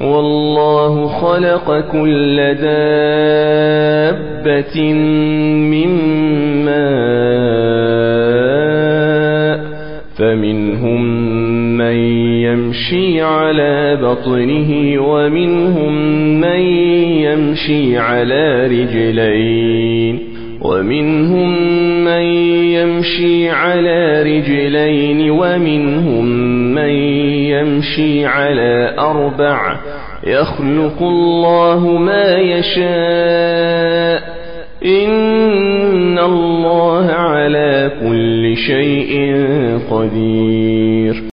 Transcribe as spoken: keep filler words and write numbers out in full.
والله خلق كل دابة من ماء فمنهم من يمشي على بطنه ومنهم من يمشي على رجلين ومنهم من يمشي على رجلين ومنهم من يمشي على أربع يخلق الله ما يشاء إن الله على كل شيء قدير.